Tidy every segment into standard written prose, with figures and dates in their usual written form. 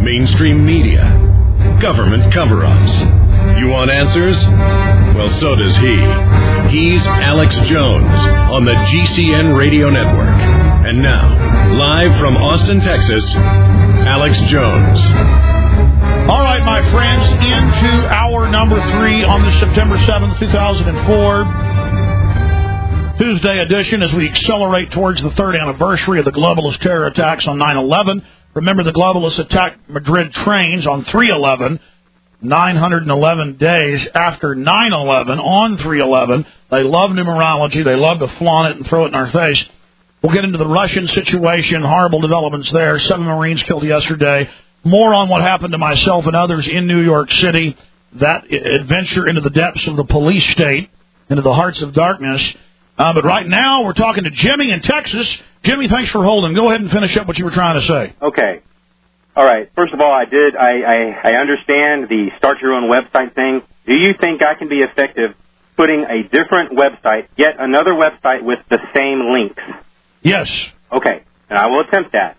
mainstream media, government cover-ups. You want answers? Well, so does he. He's Alex Jones on the GCN Radio Network. And now, live from Austin, Texas, Alex Jones. All right, my friends, into hour number 3 on the September 7th, 2004 Tuesday edition as we accelerate towards the 3rd anniversary of the globalist terror attacks on 9/11. Remember, the globalists attacked Madrid trains on 3/11, 911 days after 9/11, on 3/11. They love numerology. They love to flaunt it and throw it in our face. We'll get into the Russian situation, horrible developments there. 7 Marines killed yesterday. More on what happened to myself and others in New York City, that adventure into the depths of the police state, into the hearts of darkness. But right now, we're talking to Jimmy in Texas. Jimmy, thanks for holding. Go ahead and finish up what you were trying to say. Okay. All right. First of all, I understand the start your own website thing. Do you think I can be effective putting a different website, yet another website with the same links? Yes. Okay. And I will attempt that.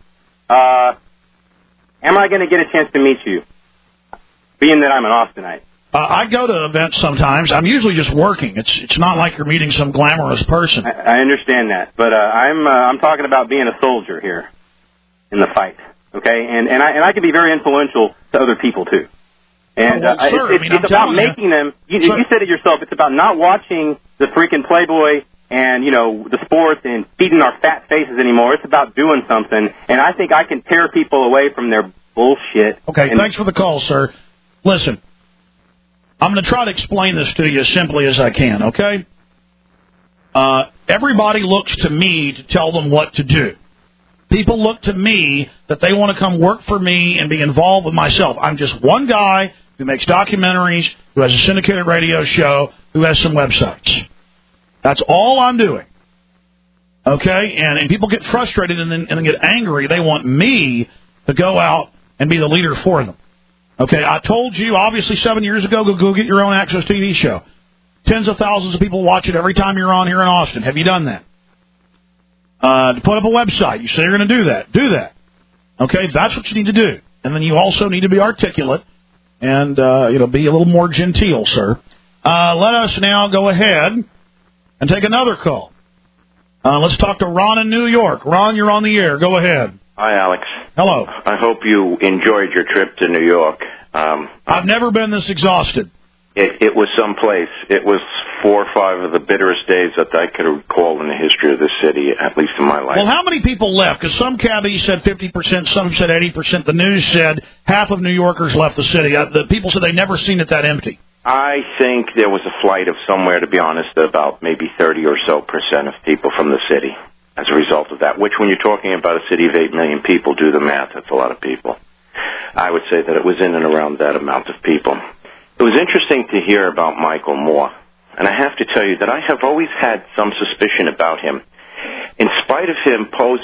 Am I going to get a chance to meet you, being that I'm an Austinite? I go to events sometimes. I'm usually just working. It's not like you're meeting some glamorous person. I understand that, but I'm talking about being a soldier here in the fight. Okay, and I can be very influential to other people too. And it's about making them. You said it yourself. It's about not watching the freaking Playboy and the sports and feeding our fat faces anymore. It's about doing something, and I think I can tear people away from their bullshit. Okay, thanks for the call, sir. Listen. I'm going to try to explain this to you as simply as I can, okay? Everybody looks to me to tell them what to do. People look to me that they want to come work for me and be involved with myself. I'm just one guy who makes documentaries, who has a syndicated radio show, who has some websites. That's all I'm doing, okay? And people get frustrated and then get angry. They want me to go out and be the leader for them. Okay, I told you, obviously, 7 years ago, go get your own Access TV show. Tens of thousands of people watch it every time you're on here in Austin. Have you done that? To put up a website. You say you're going to do that. Do that. Okay, that's what you need to do. And then you also need to be articulate and, be a little more genteel, sir. Let us now go ahead and take another call. Let's talk to Ron in New York. Ron, you're on the air. Go ahead. Hi, Alex. Hello. I hope you enjoyed your trip to New York. I've never been this exhausted. It was someplace. It was 4 or 5 of the bitterest days that I could recall in the history of this city, at least in my life. Well, how many people left? Because some cabbies said 50%, some said 80%. The news said half of New Yorkers left the city. The people said they'd never seen it that empty. I think there was a flight of somewhere, to be honest, about maybe 30 or so % of people from the city. As a result of that, which when you're talking about a city of 8 million people, do the math, that's a lot of people. I would say that it was in and around that amount of people. It was interesting to hear about Michael Moore, and I have to tell you that I have always had some suspicion about him. In spite of his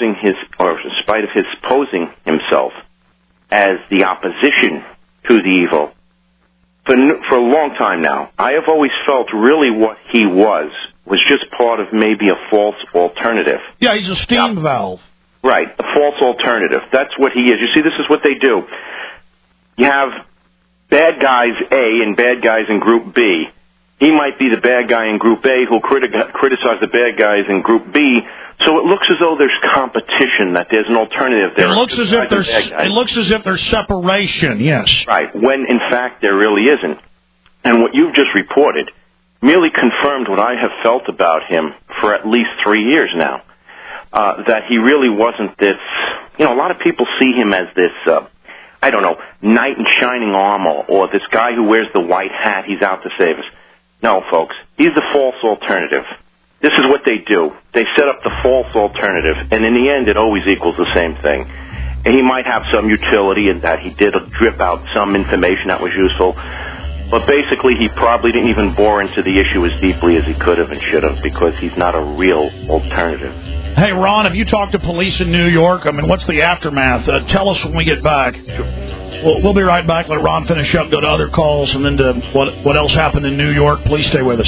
posing himself as the opposition to the evil, for a long time now, I have always felt really what he was just part of maybe a false alternative. Yeah, he's a steam valve. Right, a false alternative. That's what he is. You see, this is what they do. You have bad guys A and bad guys in Group B. He might be the bad guy in Group A who'll criticize the bad guys in Group B. So it looks as though there's competition, that there's an alternative there. It looks as if there's separation, yes. Right, when in fact there really isn't. And what you've just reported merely confirmed what I have felt about him for at least 3 years now, that he really wasn't this, a lot of people see him as this, knight in shining armor, or this guy who wears the white hat, he's out to save us. No, folks, he's the false alternative. This is what they do. They set up the false alternative, and in the end it always equals the same thing. And he might have some utility in that he did drip out some information that was useful, but basically he probably didn't even bore into the issue as deeply as he could have and should have, because he's not a real alternative. Hey, Ron, have you talked to police in New York? I mean, what's the aftermath? Tell us when we get back. We'll be right back. Let Ron finish up, go to other calls, and then to what else happened in New York. Please stay with us.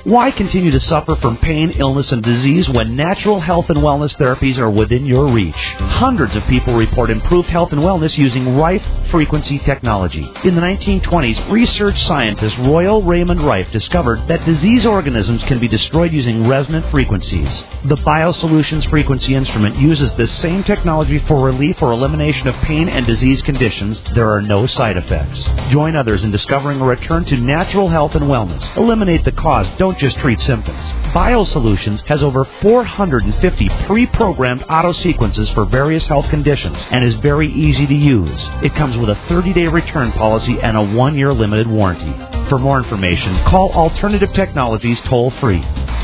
Why continue to suffer from pain, illness, and disease when natural health and wellness therapies are within your reach? Hundreds of people report improved health and wellness using Rife frequency technology. In the 1920s, research scientist Royal Raymond Rife discovered that disease organisms can be destroyed using resonant frequencies. The BioSolutions frequency instrument uses this same technology for relief or elimination of pain and disease conditions. There are no side effects. Join others in discovering a return to natural health and wellness. Eliminate the cause, don't just treat symptoms. BioSolutions has over 450 pre-programmed auto sequences for various health conditions and is very easy to use. It comes with a 30-day return policy and a 1-year limited warranty. For more information, call Alternative Technologies toll-free,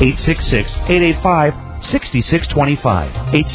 866-885-6625,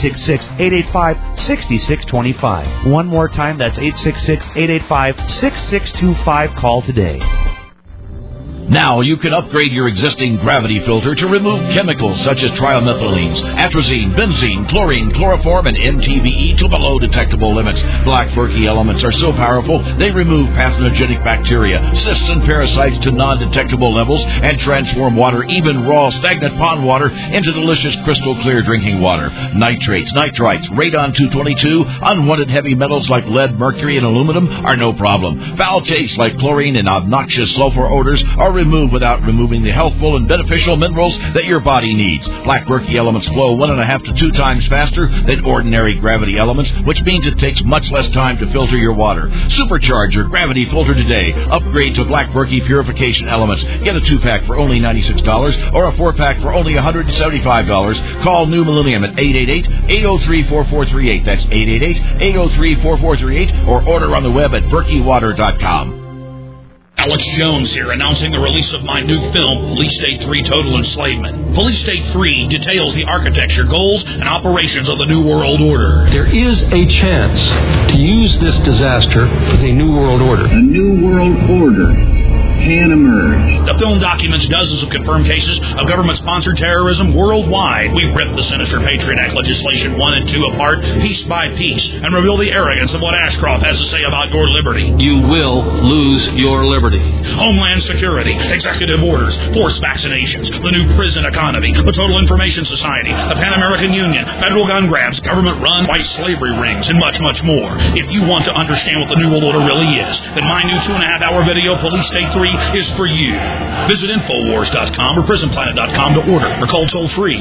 866-885-6625. One more time, that's 866-885-6625. Call today. Now you can upgrade your existing gravity filter to remove chemicals such as trimethylenes, atrazine, benzene, chlorine, chloroform, and MTBE to below detectable limits. Black Berkey elements are so powerful they remove pathogenic bacteria, cysts, and parasites to non-detectable levels and transform water, even raw, stagnant pond water, into delicious crystal clear drinking water. Nitrates, nitrites, radon 222, unwanted heavy metals like lead, mercury, and aluminum are no problem. Foul tastes like chlorine and obnoxious sulfur odors are removed without removing the healthful and beneficial minerals that your body needs. Black Berkey elements flow 1.5 to 2 times faster than ordinary gravity elements, which means it takes much less time to filter your water. Supercharge your gravity filter today. Upgrade to Black Berkey purification elements. Get a 2-pack for only $96 or a 4-pack for only $175. Call New Millennium at 888-803-4438. That's 888-803-4438, or order on the web at berkeywater.com. Alex Jones here, announcing the release of my new film, Police State 3 Total Enslavement. Police State 3 details the architecture, goals, and operations of the New World Order. There is a chance to use this disaster for the New World Order. A New World Order can emerge. The film documents dozens of confirmed cases of government-sponsored terrorism worldwide. We rip the sinister Patriot Act legislation 1 and 2 apart, piece by piece, and reveal the arrogance of what Ashcroft has to say about your liberty. You will lose your liberty. Homeland Security, executive orders, forced vaccinations, the new prison economy, the Total Information Society, the Pan American Union, federal gun grabs, government-run white slavery rings, and much, much more. If you want to understand what the New World Order really is, then my new 2.5-hour video, Police State 3, is for you. Visit Infowars.com or PrisonPlanet.com to order, or call toll-free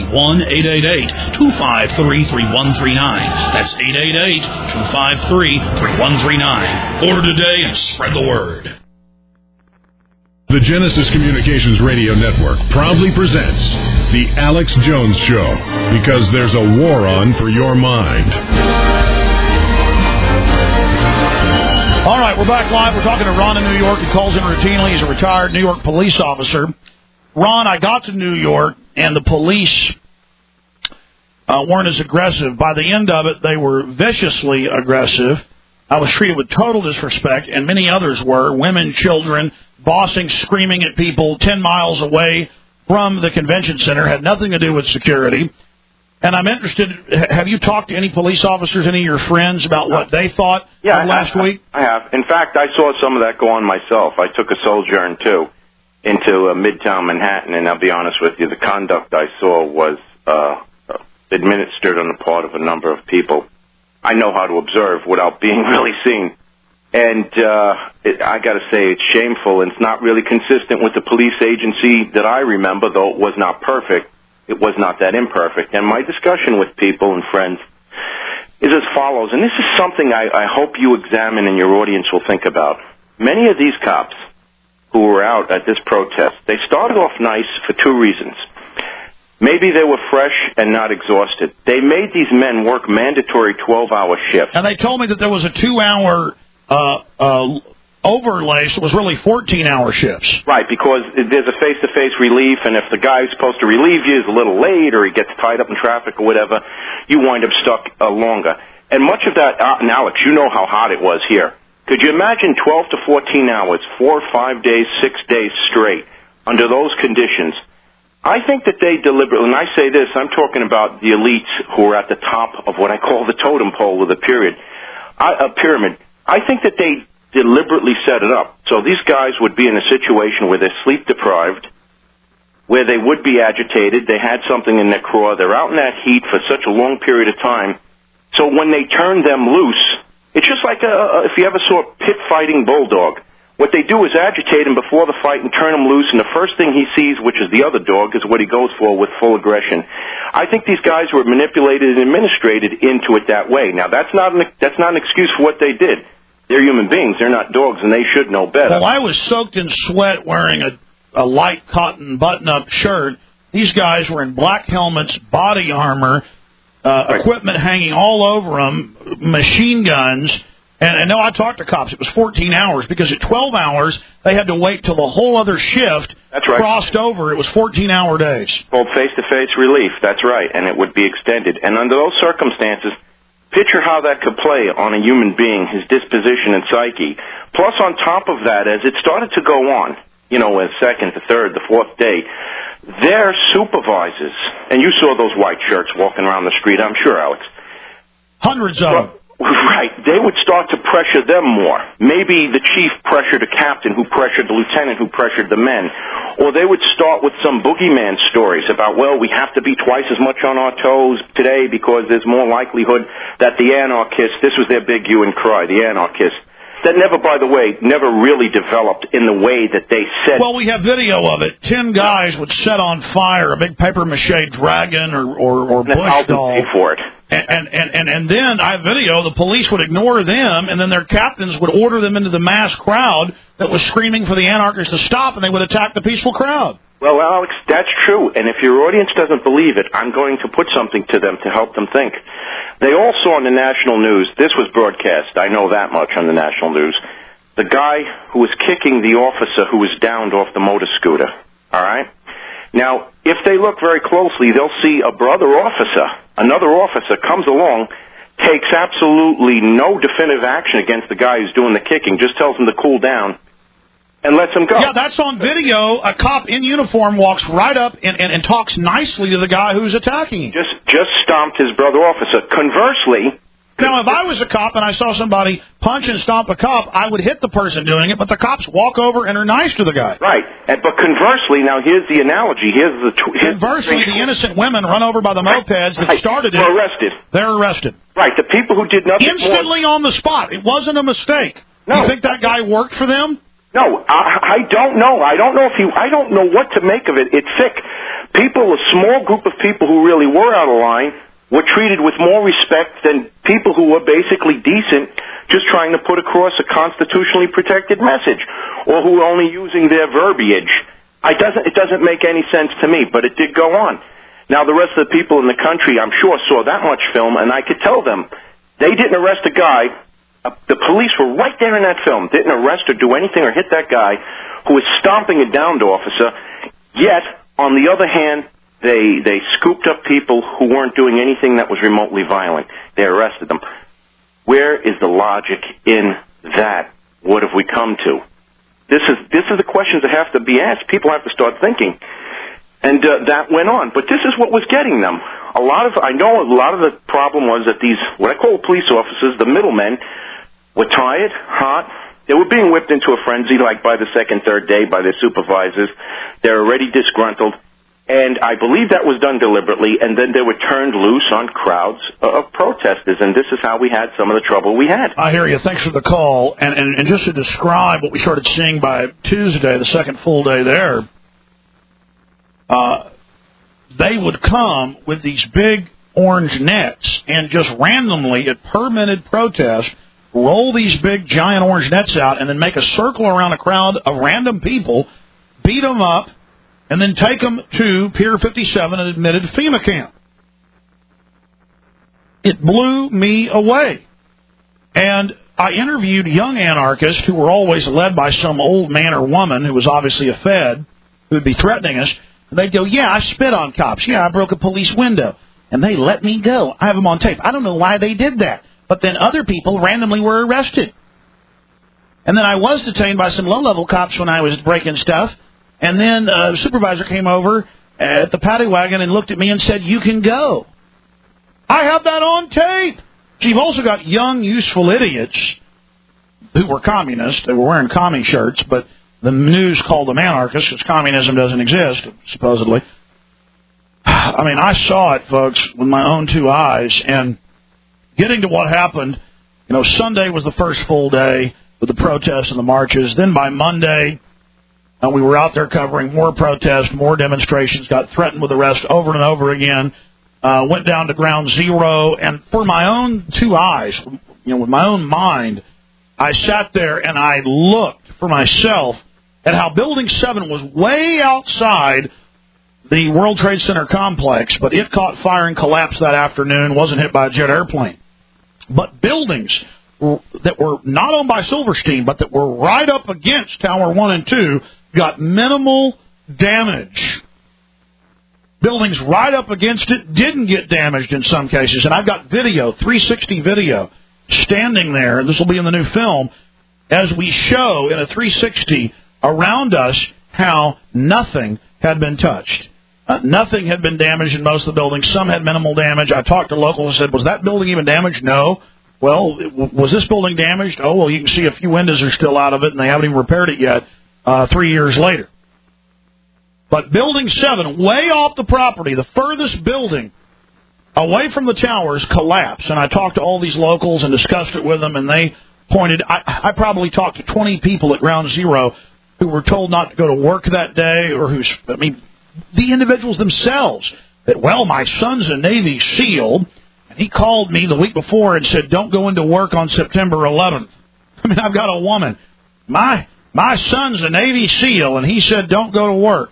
1-888-253-3139. That's 888-253-3139. Order today and spread the word. The Genesis Communications Radio Network proudly presents The Alex Jones Show, because there's a war on for your mind. All right, we're back live. We're talking to Ron in New York. He calls in routinely. He's a retired New York police officer. Ron, I got to New York, and the police weren't as aggressive. By the end of it, they were viciously aggressive. I was treated with total disrespect, and many others were. Women, children, bossing, screaming at people 10 miles away from the convention center. Had nothing to do with security. And I'm interested, have you talked to any police officers, any of your friends, about what they thought last week? I have. In fact, I saw some of that go on myself. I took a sojourn, too, into Midtown Manhattan, and I'll be honest with you, the conduct I saw was administered on the part of a number of people. I know how to observe without being really seen. And I got to say, it's shameful, and it's not really consistent with the police agency that I remember, though it was not perfect. It was not that imperfect. And my discussion with people and friends is as follows, and this is something I hope you examine and your audience will think about. Many of these cops who were out at this protest, they started off nice for 2 reasons. Maybe they were fresh and not exhausted. They made these men work mandatory 12-hour shifts. And they told me that there was a 2-hour overlay, so it was really 14-hour shifts. Right, because there's a face-to-face relief, and if the guy who's supposed to relieve you is a little late or he gets tied up in traffic or whatever, you wind up stuck longer. And much of that, and Alex, you know how hot it was here. Could you imagine 12 to 14 hours, 4 or 5 days, 6 days straight, under those conditions? I think that they deliberately, and I say this, I'm talking about the elites who are at the top of what I call the totem pole of the pyramid. I think that they deliberately set it up. So these guys would be in a situation where they're sleep deprived, where they would be agitated. They had something in their craw. They're out in that heat for such a long period of time. So when they turn them loose, it's just like if you ever saw a pit-fighting bulldog. What they do is agitate him before the fight and turn him loose, and the first thing he sees, which is the other dog, is what he goes for with full aggression. I think these guys were manipulated and administrated into it that way. Now, that's not an excuse for what they did. They're human beings. They're not dogs, and they should know better. Well, I was soaked in sweat wearing a light cotton button-up shirt. These guys were in black helmets, body armor, equipment hanging all over them, machine guns. And no, I talked to cops. It was 14 hours because at 12 hours, they had to wait till the whole other shift crossed over. It was 14-hour days. Called face-to-face relief. That's right, and it would be extended. And under those circumstances, picture how that could play on a human being, his disposition and psyche. Plus, on top of that, as it started to go on, a second, the third, the fourth day, their supervisors, and you saw those white shirts walking around the street, I'm sure, Alex. Hundreds of them. Right. They would start to pressure them more. Maybe the chief pressured a captain who pressured the lieutenant who pressured the men. Or they would start with some boogeyman stories about, well, we have to be twice as much on our toes today because there's more likelihood that the anarchists, this was their big hue and cry, the anarchists, that never, by the way, never really developed in the way that they said. Well, we have video of it. 10 guys would set on fire a big papier-mâché dragon or bush doll. Pay for it. And then I have video. The police would ignore them, and then their captains would order them into the mass crowd that was screaming for the anarchists to stop, and they would attack the peaceful crowd. Well, Alex, that's true. And if your audience doesn't believe it, I'm going to put something to them to help them think. They all saw on the national news, this was broadcast, I know that much on the national news, the guy who was kicking the officer who was downed off the motor scooter. All right? Now, if they look very closely, they'll see another officer comes along, takes absolutely no definitive action against the guy who's doing the kicking, just tells him to cool down, and lets him go. Yeah, that's on video. A cop in uniform walks right up and talks nicely to the guy who's attacking him. Just stomped his brother officer. Conversely... Now, if I was a cop and I saw somebody punch and stomp a cop, I would hit the person doing it, but the cops walk over and are nice to the guy. Right. But conversely, now here's the analogy. Conversely, the innocent women run over by the mopeds that started it. They're arrested. They're arrested. Right. The people who did nothing instantly on the spot. It wasn't a mistake. No. You think that guy worked for them? No, I don't know. I don't know what to make of it. It's sick. A small group of people who really were out of line were treated with more respect than people who were basically decent, just trying to put across a constitutionally protected message, or who were only using their verbiage. It doesn't make any sense to me, but it did go on. Now, the rest of the people in the country, I'm sure, saw that much film, and I could tell them they didn't arrest a guy. The police were right there in that film, didn't arrest or do anything or hit that guy who was stomping a downed officer, yet, on the other hand, They scooped up people who weren't doing anything that was remotely violent. They arrested them. Where is the logic in that? What have we come to? This is the questions that have to be asked. People have to start thinking. And that went on. But this is what was getting them. I know a lot of the problem was that these, what I call police officers, the middlemen, were tired, hot. They were being whipped into a frenzy like by the second, third day by their supervisors. They're already disgruntled. And I believe that was done deliberately, and then they were turned loose on crowds of protesters, and this is how we had some of the trouble we had. I hear you. Thanks for the call. And just to describe what we started seeing by Tuesday, the second full day there, they would come with these big orange nets and just randomly, at permitted protest, roll these big giant orange nets out and then make a circle around a crowd of random people, beat them up, and then take them to Pier 57 and admitted FEMA camp. It blew me away. And I interviewed young anarchists who were always led by some old man or woman who was obviously a Fed, who would be threatening us. And they'd go, yeah, I spit on cops. Yeah, I broke a police window. And they let me go. I have them on tape. I don't know why they did that. But then other people randomly were arrested. And then I was detained by some low-level cops when I was breaking stuff. And then a supervisor came over at the paddy wagon and looked at me and said, you can go. I have that on tape. So you've also got young, useful idiots who were communists. They were wearing commie shirts, but the news called them anarchists, because communism doesn't exist, supposedly. I mean, I saw it, folks, with my own two eyes, and getting to what happened, Sunday was the first full day with the protests and the marches. Then by Monday, we were out there covering more protests, more demonstrations, got threatened with arrest over and over again, went down to ground zero, and for my own two eyes, with my own mind, I sat there and I looked for myself at how Building 7 was way outside the World Trade Center complex, but it caught fire and collapsed that afternoon, wasn't hit by a jet airplane. But buildings that were not owned by Silverstein, but that were right up against Tower 1 and 2, got minimal damage. Buildings right up against it didn't get damaged in some cases, and I've got video, 360 video, standing there, and this will be in the new film, as we show in a 360 around us how nothing had been touched. Nothing had been damaged in most of the buildings. Some had minimal damage. I talked to locals and said, was that building even damaged? No. Well, was this building damaged? Oh, well, you can see a few windows are still out of it, and they haven't even repaired it yet 3 years later. But Building 7, way off the property, the furthest building away from the towers, collapsed. And I talked to all these locals and discussed it with them, and they pointed. I probably talked to 20 people at Ground Zero who were told not to go to work that day, or the individuals themselves, that, well, my son's a Navy SEAL, and he called me the week before and said, don't go into work on September 11th. I mean, I've got a woman. My son's a Navy SEAL, and he said, don't go to work.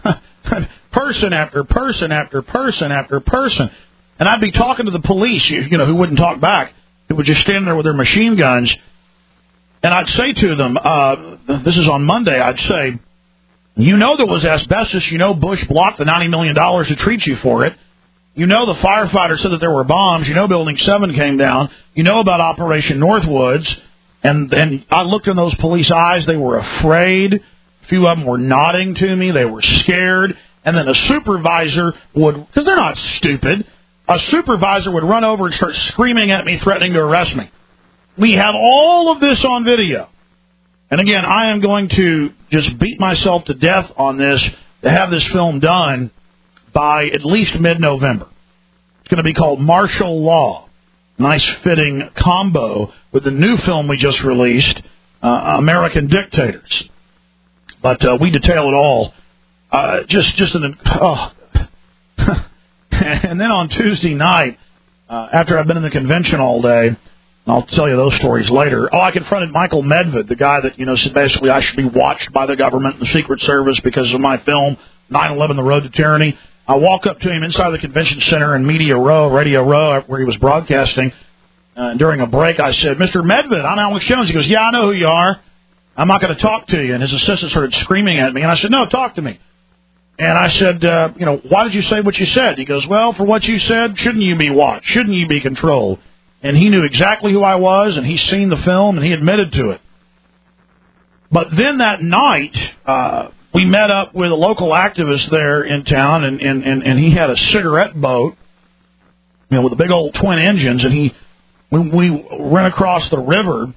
Person after person after person after person. And I'd be talking to the police, who wouldn't talk back, who would just stand there with their machine guns, and I'd say to them, this is on Monday, I'd say, there was asbestos. Bush blocked the $90 million to treat you for it. The firefighter said that there were bombs. Building 7 came down. About Operation Northwoods. And I looked in those police eyes. They were afraid. A few of them were nodding to me. They were scared. And then a supervisor would, because they're not stupid, a supervisor would run over and start screaming at me, threatening to arrest me. We have all of this on video. And again, I am going to just beat myself to death on this to have this film done by at least mid-November. It's going to be called Martial Law. Nice fitting combo with the new film we just released, American Dictators. But we detail it all. And then on Tuesday night, after I've been in the convention all day, I'll tell you those stories later. I confronted Michael Medved, the guy that, said basically I should be watched by the government and the Secret Service because of my film, 9/11, The Road to Tyranny. I walk up to him inside the convention center in Media Row, Radio Row, where he was broadcasting. During a break, I said, Mr. Medved, I'm Alex Jones. He goes, yeah, I know who you are. I'm not going to talk to you. And his assistant started screaming at me. And I said, no, talk to me. And I said, why did you say what you said? He goes, well, for what you said, shouldn't you be watched? Shouldn't you be controlled? And he knew exactly who I was, and he's seen the film, and he admitted to it. But then that night, we met up with a local activist there in town, and he had a cigarette boat, with the big old twin engines, and we went across the river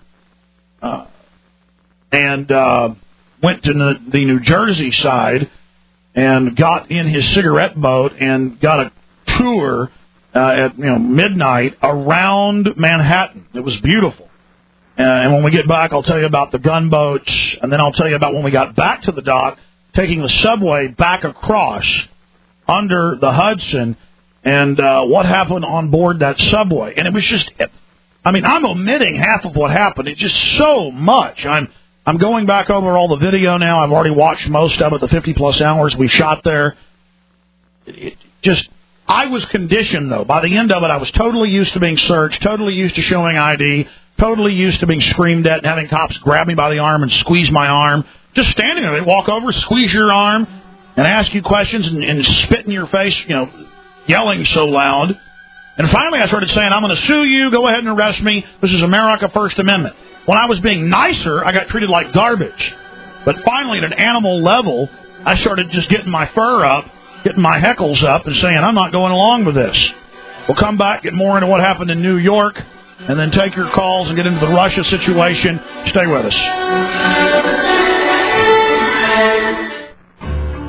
and went to the New Jersey side and got in his cigarette boat and got a tour at midnight around Manhattan. It was beautiful. And when we get back, I'll tell you about the gunboats, and then I'll tell you about when we got back to the dock, taking the subway back across under the Hudson, and what happened on board that subway. And it was just, I'm omitting half of what happened. It's just so much. I'm going back over all the video now. I've already watched most of it, the 50-plus hours we shot there. I was conditioned, though. By the end of it, I was totally used to being searched, totally used to showing ID, totally used to being screamed at and having cops grab me by the arm and squeeze my arm. Just standing there. They walk over, squeeze your arm, and ask you questions and spit in your face, yelling so loud. And finally I started saying, I'm going to sue you. Go ahead and arrest me. This is America, First Amendment. When I was being nicer, I got treated like garbage. But finally, at an animal level, I started just getting my fur up, getting my heckles up, and saying, I'm not going along with this. We'll come back, get more into what happened in New York, and then take your calls and get into the Russia situation. Stay with us.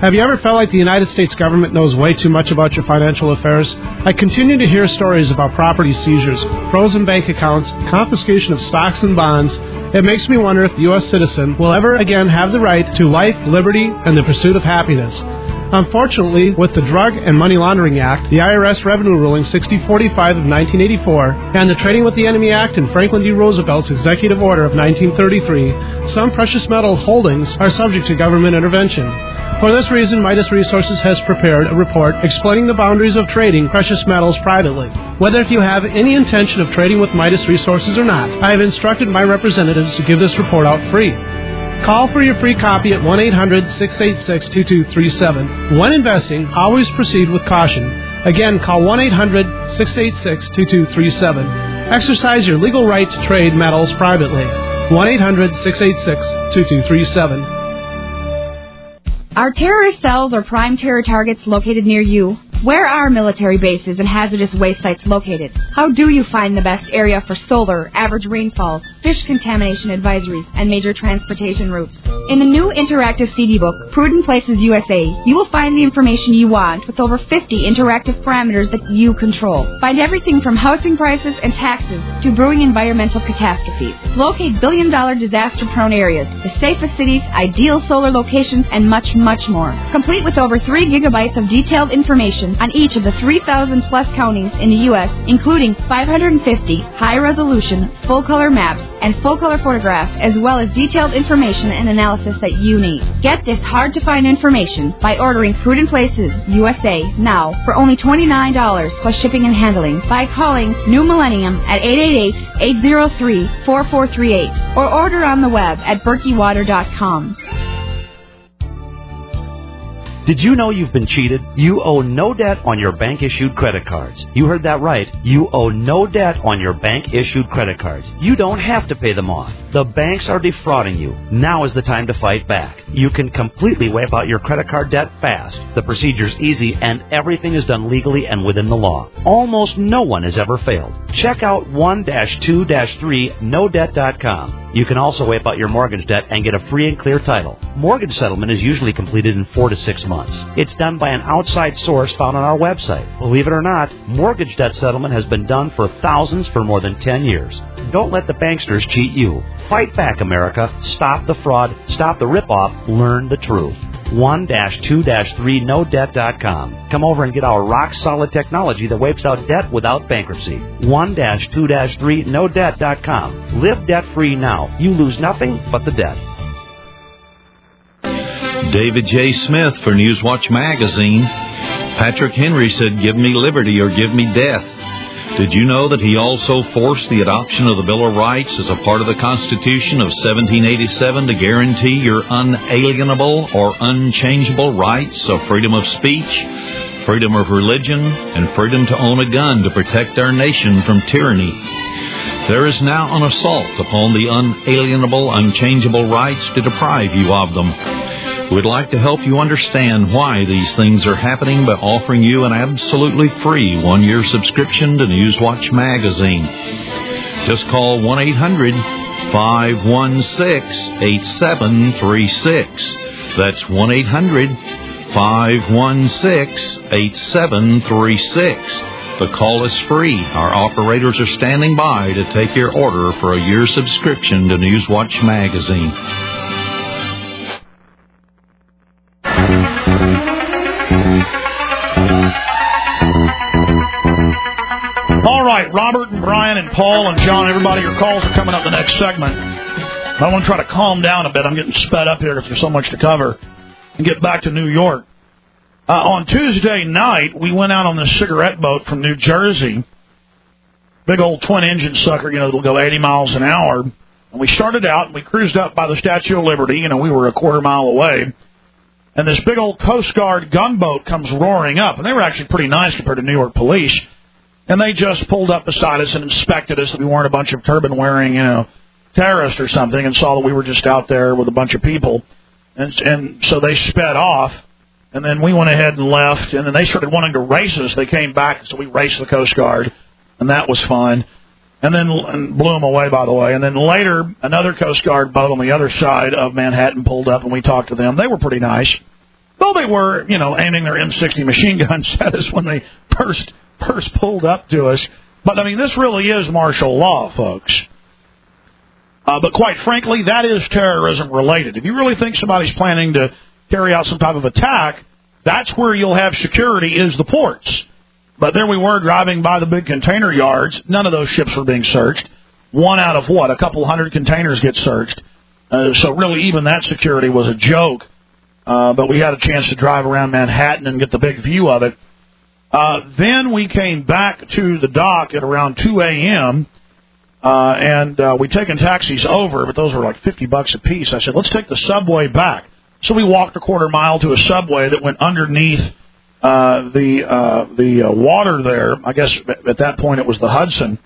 Have you ever felt like the United States government knows way too much about your financial affairs? I continue to hear stories about property seizures, frozen bank accounts, confiscation of stocks and bonds. It makes me wonder if the U.S. citizen will ever again have the right to life, liberty, and the pursuit of happiness. Unfortunately, with the Drug and Money Laundering Act, the IRS Revenue Ruling 6045 of 1984, and the Trading with the Enemy Act and Franklin D. Roosevelt's Executive Order of 1933, some precious metal holdings are subject to government intervention. For this reason, Midas Resources has prepared a report explaining the boundaries of trading precious metals privately. Whether if you have any intention of trading with Midas Resources or not, I have instructed my representatives to give this report out free. Call for your free copy at 1-800-686-2237. When investing, always proceed with caution. Again, call 1-800-686-2237. Exercise your legal right to trade metals privately. 1-800-686-2237. Are terrorist cells or prime terror targets located near you? Where are military bases and hazardous waste sites located? How do you find the best area for solar, average rainfall, fish contamination advisories, and major transportation routes? In the new interactive CD book, Prudent Places USA, you will find the information you want with over 50 interactive parameters that you control. Find everything from housing prices and taxes to brewing environmental catastrophes. Locate billion-dollar disaster-prone areas, the safest cities, ideal solar locations, and much, much more. Complete with over 3 gigabytes of detailed information on each of the 3,000-plus counties in the U.S., including 550 high-resolution, full-color maps and full-color photographs, as well as detailed information and analysis that you need. Get this hard-to-find information by ordering Prudent Places USA now for only $29 plus shipping and handling by calling New Millennium at 888-803-4438 or order on the web at berkeywater.com. Did you know you've been cheated? You owe no debt on your bank-issued credit cards. You heard that right. You owe no debt on your bank-issued credit cards. You don't have to pay them off. The banks are defrauding you. Now is the time to fight back. You can completely wipe out your credit card debt fast. The procedure's easy and everything is done legally and within the law. Almost no one has ever failed. Check out 1-2-3nodebt.com. You can also wipe out your mortgage debt and get a free and clear title. Mortgage settlement is usually completed in 4 to 6 months. It's done by an outside source found on our website. Believe it or not, mortgage debt settlement has been done for thousands for more than 10 years. Don't let the banksters cheat you. Fight back, America. Stop the fraud. Stop the ripoff. Learn the truth. 1-2-3nodebt.com. Come over and get our rock-solid technology that wipes out debt without bankruptcy. 1-2-3nodebt.com. Live debt-free now. You lose nothing but the debt. David J. Smith for Newswatch Magazine. Patrick Henry said, "Give me liberty or give me death." Did you know that he also forced the adoption of the Bill of Rights as a part of the Constitution of 1787 to guarantee your unalienable or unchangeable rights of freedom of speech, freedom of religion, and freedom to own a gun to protect our nation from tyranny? There is now an assault upon the unalienable, unchangeable rights to deprive you of them. We'd like to help you understand why these things are happening by offering you an absolutely free 1-year subscription to Newswatch Magazine. Just call 1-800-516-8736. That's 1-800-516-8736. The call is free. Our operators are standing by to take your order for a year subscription to Newswatch Magazine. All right, Robert and Brian and Paul and John, everybody, your calls are coming up the next segment. I want to try to calm down a bit. I'm getting sped up here because there's so much to cover. And get back to New York. On Tuesday night, we went out on this cigarette boat from New Jersey. Big old twin-engine sucker, that'll go 80 miles an hour. And we started out, and we cruised up by the Statue of Liberty. We were a quarter mile away. And this big old Coast Guard gunboat comes roaring up. And they were actually pretty nice compared to New York police. And they just pulled up beside us and inspected us that we weren't a bunch of turban-wearing, terrorists or something, and saw that we were just out there with a bunch of people. And so they sped off. And then we went ahead and left. And then they started wanting to race us. They came back, so we raced the Coast Guard. And that was fun. And blew them away, by the way. And then later, another Coast Guard boat on the other side of Manhattan pulled up, and we talked to them. They were pretty nice. Though they were, aiming their M60 machine guns at us when they first pulled up to us. But, I mean, this really is martial law, folks. But quite frankly, that is terrorism related. If you really think somebody's planning to carry out some type of attack, that's where you'll have security, is the ports. But there we were driving by the big container yards. None of those ships were being searched. One out of a couple hundred containers get searched. So really even that security was a joke. But we had a chance to drive around Manhattan and get the big view of it. Then we came back to the dock at around 2 a.m., and we'd taken taxis over, but those were like $50 a piece. I said, let's take the subway back. So we walked a quarter mile to a subway that went underneath the water there. I guess at that point it was the Hudson,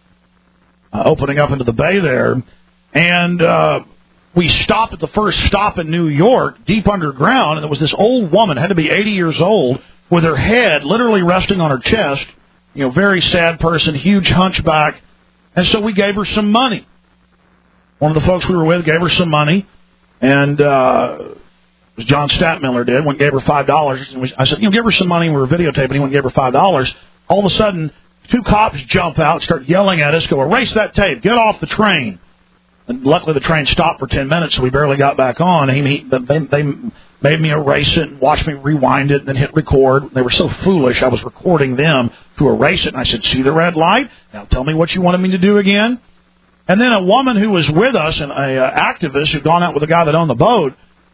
opening up into the bay there. And we stopped at the first stop in New York, deep underground, and there was this old woman, had to be 80 years old, with her head literally resting on her chest. Very sad person, huge hunchback. And so we gave her some money. One of the folks we were with gave her some money, and it was John Statmiller did. One gave her $5. I said, give her some money. We were videotaping. He went and gave her $5. All of a sudden, 2 cops jump out, start yelling at us, go, erase that tape, get off the train. And luckily the train stopped for 10 minutes, so we barely got back on. They made me erase it and watched me rewind it and then hit record. They were so foolish, I was recording them to erase it. And I said, see the red light? Now tell me what you wanted me to do again. And then a woman who was with us, an activist who'd gone out with a guy that owned the boat,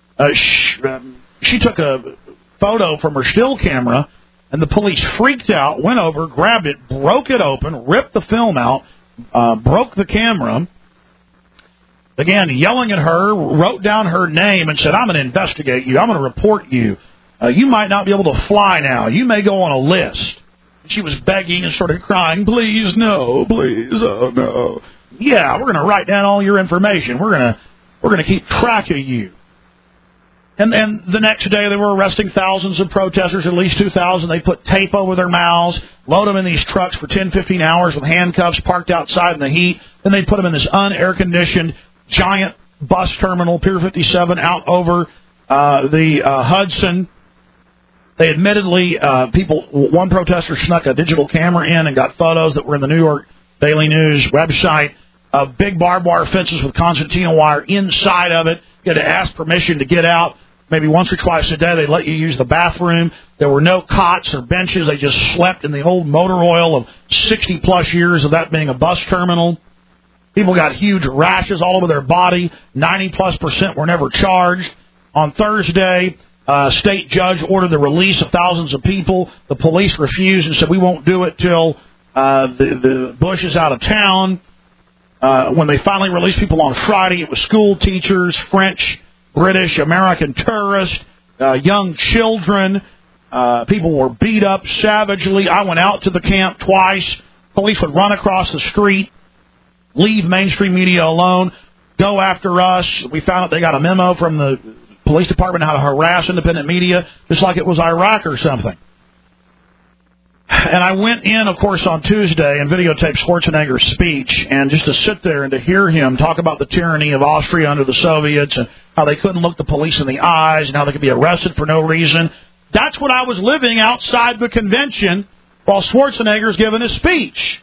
she took a photo from her still camera, and the police freaked out, went over, grabbed it, broke it open, ripped the film out, broke the camera, began yelling at her, wrote down her name, and said, I'm going to investigate you. I'm going to report you. You might not be able to fly now. You may go on a list. She was begging and started crying, please, no, please, oh, no. Yeah, we're going to write down all your information. We're going to keep track of you. And the next day they were arresting thousands of protesters, at least 2,000. They put tape over their mouths, load them in these trucks for 10, 15 hours with handcuffs parked outside in the heat. Then they put them in this unair-conditioned giant bus terminal, Pier 57, out over the Hudson. They admittedly, one protester snuck a digital camera in and got photos that were in the New York Daily News website of big barbed wire fences with concertina wire inside of it. You had to ask permission to get out. Maybe once or twice a day they'd let you use the bathroom. There were no cots or benches. They just slept in the old motor oil of 60-plus years of that being a bus terminal. People got huge rashes all over their body. 90+% were never charged. On Thursday, a state judge ordered the release of thousands of people. The police refused and said, we won't do it till the Bush is out of town. When they finally released people on Friday, it was school teachers, French, British, American tourists, young children. People were beat up savagely. I went out to the camp twice. Police would run across the street, leave mainstream media alone, go after us. We found out they got a memo from the police department how to harass independent media, just like it was Iraq or something. And I went in, of course, on Tuesday and videotaped Schwarzenegger's speech, and just to sit there and to hear him talk about the tyranny of Austria under the Soviets and how they couldn't look the police in the eyes and how they could be arrested for no reason. That's what I was living outside the convention while Schwarzenegger's giving his speech.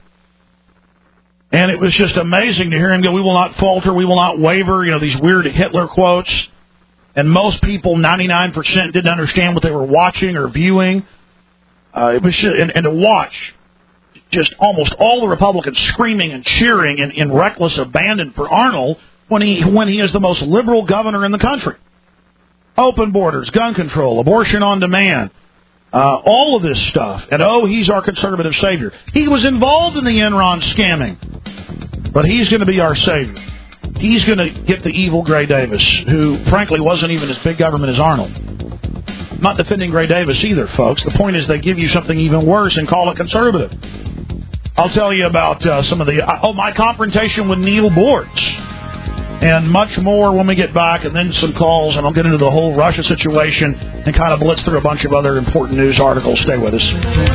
And it was just amazing to hear him go, we will not falter, we will not waver, these weird Hitler quotes. And most people, 99%, didn't understand what they were watching or viewing. It was just, and to watch just almost all the Republicans screaming and cheering in reckless abandon for Arnold when he is the most liberal governor in the country. Open borders, gun control, abortion on demand, all of this stuff. And he's our conservative savior. He was involved in the Enron scamming, but he's going to be our savior. He's going to get the evil Gray Davis, who frankly wasn't even as big government as Arnold. I'm not defending Gray Davis either, folks. The point is they give you something even worse and call it conservative. I'll tell you about some of the... my confrontation with Neil Bortz. And much more when we get back, and then some calls, and I'll get into the whole Russia situation and kind of blitz through a bunch of other important news articles. Stay with us.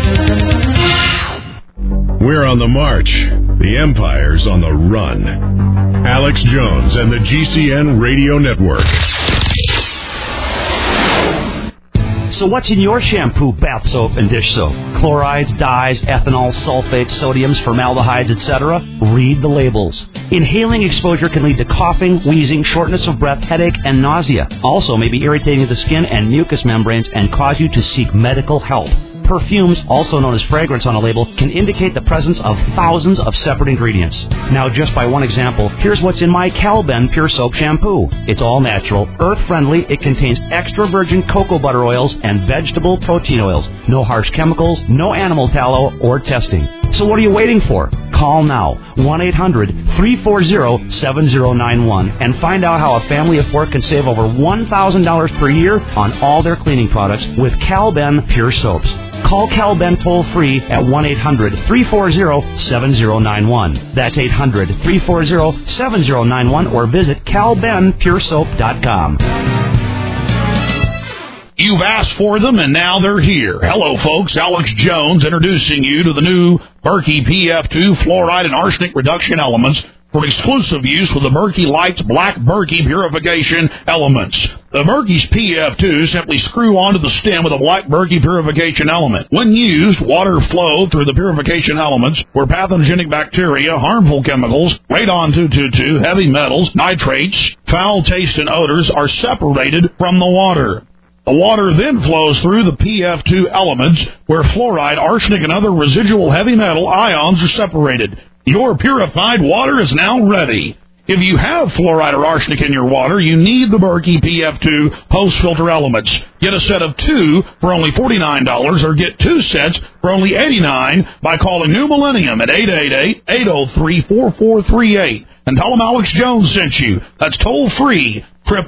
We're on the march. The Empire's on the run. Alex Jones and the GCN Radio Network. So what's in your shampoo, bath soap, and dish soap? Chlorides, dyes, ethanol, sulfates, sodiums, formaldehydes, etc.? Read the labels. Inhaling exposure can lead to coughing, wheezing, shortness of breath, headache, and nausea. Also may be irritating to the skin and mucous membranes and cause you to seek medical help. Perfumes, also known as fragrance on a label, can indicate the presence of thousands of separate ingredients. Now, just by one example, here's what's in my Calben Pure Soap Shampoo. It's all natural, earth-friendly, it contains extra virgin cocoa butter oils and vegetable protein oils. No harsh chemicals, no animal tallow or testing. So what are you waiting for? Call now, 1-800-340-7091, and find out how a family of 4 can save over $1,000 per year on all their cleaning products with Calben Pure Soaps. Call Calben toll-free at 1-800-340-7091. That's 800-340-7091, or visit CalbenPureSoap.com. You've asked for them, and now they're here. Hello, folks. Alex Jones introducing you to the new Berkey PF2 fluoride and arsenic reduction elements for exclusive use with the Berkey Lights Black Berkey purification elements. The Berkey's PF2 simply screw onto the stem with a Black Berkey purification element. When used, water flow through the purification elements where pathogenic bacteria, harmful chemicals, radon-222, heavy metals, nitrates, foul taste, and odors are separated from the water. The water then flows through the PF2 elements where fluoride, arsenic, and other residual heavy metal ions are separated. Your purified water is now ready. If you have fluoride or arsenic in your water, you need the Berkey PF2 post-filter elements. Get a set of 2 for only $49 or get 2 sets for only $89 by calling New Millennium at 888-803-4438. And tell them Alex Jones sent you. That's toll-free,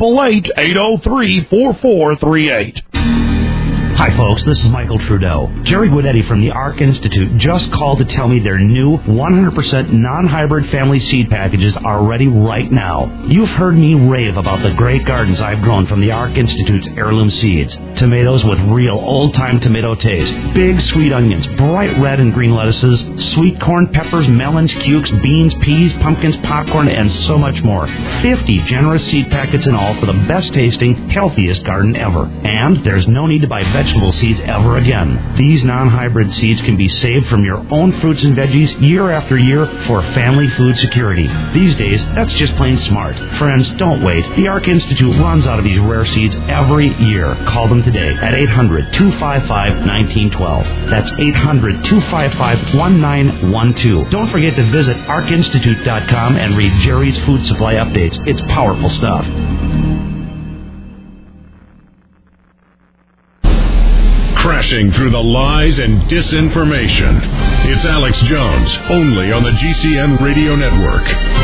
888-803-4438. Hi, folks. This is Michael Trudeau. Jerry Guidetti from the ARC Institute just called to tell me their new 100% non-hybrid family seed packages are ready right now. You've heard me rave about the great gardens I've grown from the ARC Institute's heirloom seeds. Tomatoes with real old-time tomato taste. Big sweet onions, bright red and green lettuces, sweet corn, peppers, melons, cukes, beans, peas, pumpkins, popcorn, and so much more. 50 generous seed packets in all for the best-tasting, healthiest garden ever. And there's no need to buy vegetable seeds ever again. These non-hybrid seeds can be saved from your own fruits and veggies year after year for family food security. These days, that's just plain smart. Friends, don't wait. The ARC Institute runs out of these rare seeds every year. Call them today at 800-255-1912. That's 800-255-1912. Don't forget to visit arcinstitute.com and read Jerry's food supply updates. It's powerful stuff. Crashing through the lies and disinformation. It's Alex Jones, only on the GCN Radio Network.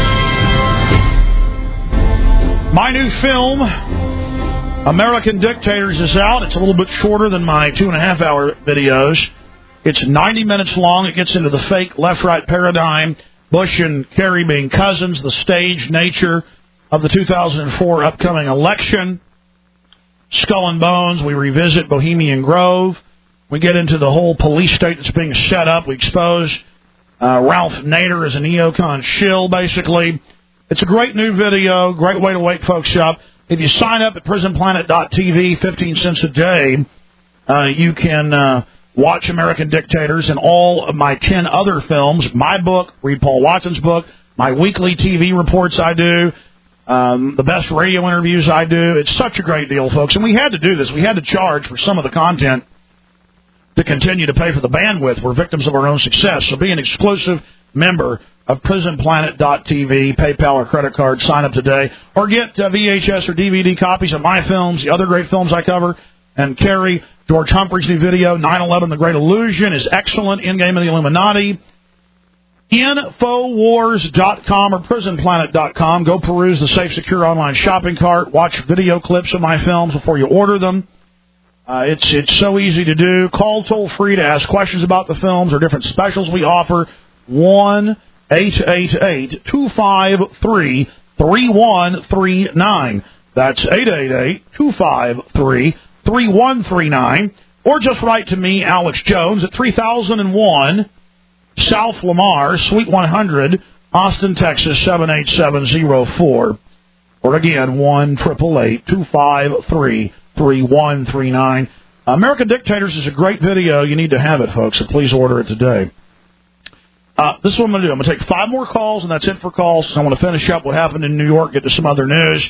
My new film, American Dictators, is out. It's a little bit shorter than my 2.5-hour videos. It's 90 minutes long. It gets into the fake left-right paradigm, Bush and Kerry being cousins, the staged nature of the 2004 upcoming election. Skull and Bones, we revisit Bohemian Grove. We get into the whole police state that's being set up. We expose Ralph Nader as a neocon shill, basically. It's a great new video, great way to wake folks up. If you sign up at prisonplanet.tv, 15 cents a day, you can watch American Dictators and all of my 10 other films, my book, read Paul Watson's book, my weekly TV reports I do, the best radio interviews I do. It's such a great deal, folks. And we had to do this. We had to charge for some of the content to continue to pay for the bandwidth. We're victims of our own success. So be an exclusive member of prisonplanet.tv, PayPal or credit card. Sign up today. Or get VHS or DVD copies of my films, the other great films I cover. And Kerry, George Humphrey's new video, 9/11, The Great Illusion, is excellent. Endgame of the Illuminati. Infowars.com or prisonplanet.com. Go peruse the safe, secure online shopping cart. Watch video clips of my films before you order them. It's so easy to do. Call toll-free to ask questions about the films or different specials we offer. 1-888-253-3139. That's 888-253-3139. Or just write to me, Alex Jones, at 3001... South Lamar, Suite 100, Austin, Texas, 78704. Or again, 1-888-253-3139. American Dictators is a great video. You need to have it, folks, so please order it today. This is what I'm going to do. I'm going to take 5 more calls, and that's it for calls. I want to finish up what happened in New York, get to some other news.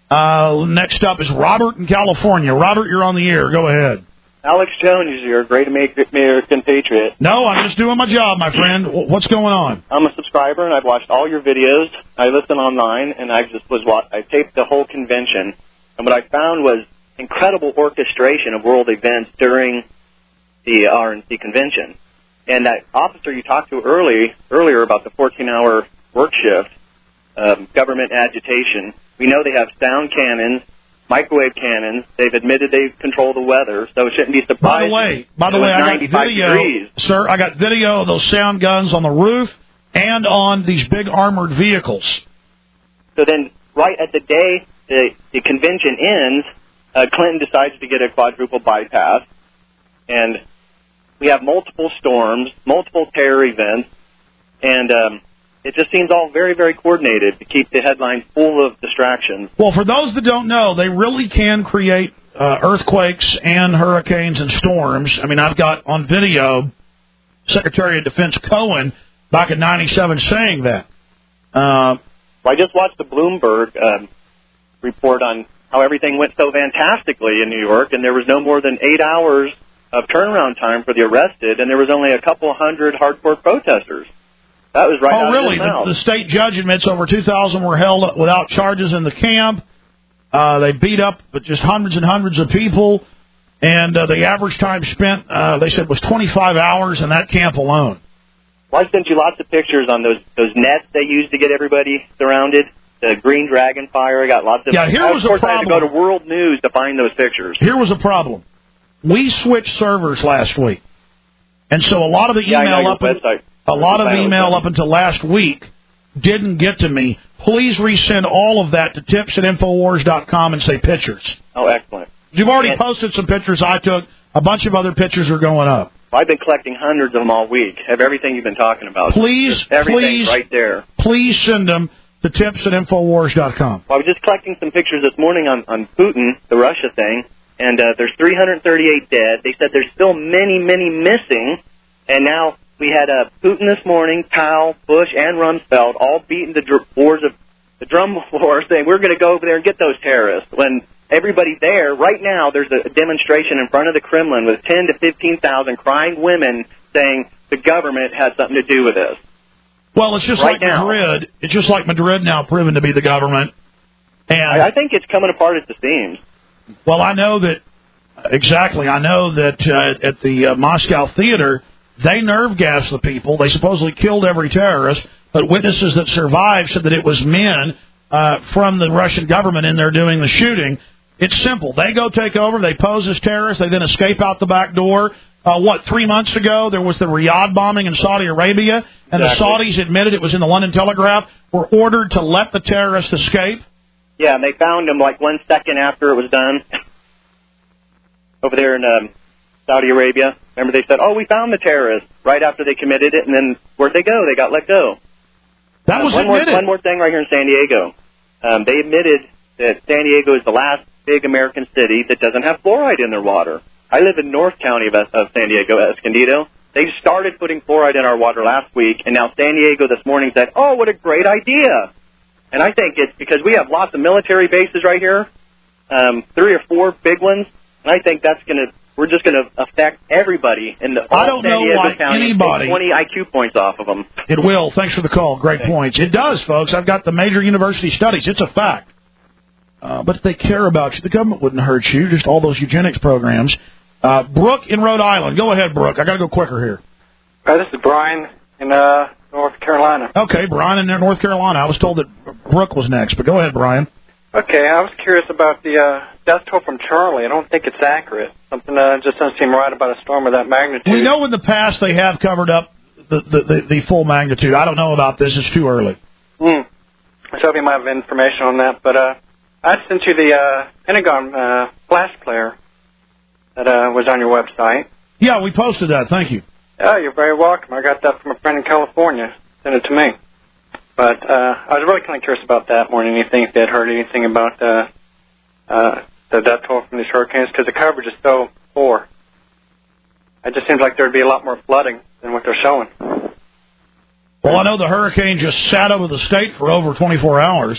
Next up is Robert in California. Robert, you're on the air. Go ahead. Alex Jones, you're a great American patriot. No, I'm just doing my job, my friend. What's going on? I'm a subscriber, and I've watched all your videos. I listen online, and I taped the whole convention. And what I found was incredible orchestration of world events during the RNC convention. And that officer you talked to earlier about the 14-hour work shift, government agitation, we know they have sound cannons, microwave cannons. They've admitted they control the weather, so it shouldn't be surprising. By the way, I got video, sir. I got video of those sound guns on the roof and on these big armored vehicles. So then, right at the day the convention ends, Clinton decides to get a quadruple bypass, and we have multiple storms, multiple terror events, and it just seems all very, very coordinated to keep the headlines full of distractions. Well, for those that don't know, they really can create earthquakes and hurricanes and storms. I mean, I've got on video Secretary of Defense Cohen back in '97 saying that. I just watched the Bloomberg report on how everything went so fantastically in New York, and there was no more than 8 hours of turnaround time for the arrested, and there was only a couple hundred hardcore protesters. That was right out of his mouth. The state judge admits over 2,000 were held without charges in the camp. They beat up just hundreds and hundreds of people, and the average time spent, they said, was 25 hours in that camp alone. Well, I sent you lots of pictures on those nets they used to get everybody surrounded. The Green Dragon fire. I got lots of. Yeah, here was a problem. I had to go to World News to find those pictures. Here was a problem. We switched servers last week, and so a lot of the email up until last week didn't get to me. Please resend all of that to tips@infowars.com and say pictures. Oh, excellent. You've already posted some pictures I took. A bunch of other pictures are going up. I've been collecting hundreds of them all week. Have everything you've been talking about. Please, right there. Please send them to tips@infowars.com. Well, I was just collecting some pictures this morning on Putin, the Russia thing, and there's 338 dead. They said there's still many, many missing, and now we had Putin this morning, Powell, Bush, and Rumsfeld all beating the drum floor, saying we're going to go over there and get those terrorists. When everybody there, right now, there's a demonstration in front of the Kremlin with 10 to 15,000 crying women saying the government had something to do with this. Well, it's just like Madrid. It's just like Madrid now proven to be the government. And I think it's coming apart at the seams. Well, I know that exactly. I know that at the Moscow theater, they nerve gassed the people. They supposedly killed every terrorist, but witnesses that survived said that it was men from the Russian government in there doing the shooting. It's simple. They go take over. They pose as terrorists. They then escape out the back door. 3 months ago, there was the Riyadh bombing in Saudi Arabia, and the Saudis admitted, it was in the London Telegraph, were ordered to let the terrorists escape. Yeah, and they found them like 1 second after it was done over there in Saudi Arabia. Remember, they said, we found the terrorists right after they committed it, and then where'd they go? They got let go. That was admitted. One more thing right here in San Diego. They admitted that San Diego is the last big American city that doesn't have fluoride in their water. I live in North County of San Diego, Escondido. They started putting fluoride in our water last week, and now San Diego this morning said, what a great idea. And I think it's because we have lots of military bases right here, 3 or 4 big ones, and I think we're just going to affect everybody in the I don't know why County, anybody 20 IQ points off of them. It will. Thanks for the call. Great points. It does, folks. I've got the major university studies. It's a fact. But if they care about you, the government wouldn't hurt you, just all those eugenics programs. Brooke in Rhode Island. Go ahead, Brooke. I got to go quicker here. This is Brian in North Carolina. Okay, Brian in North Carolina. I was told that Brooke was next, but go ahead, Brian. Okay, I was curious about the death toll from Charlie. I don't think it's accurate. Something just doesn't seem right about a storm of that magnitude. We know in the past they have covered up the full magnitude. I don't know about this. It's too early. I was hoping you might have information on that, but I sent you the Pentagon flash player that was on your website. Yeah, we posted that. Thank you. Oh, you're very welcome. I got that from a friend in California. Sent it to me. But I was really kind of curious about that more than anything, if they had heard anything about the death toll from these hurricanes, because the coverage is so before. It just seems like there'd be a lot more flooding than what they're showing. Well, I know the hurricane just sat over the state for over 24 hours.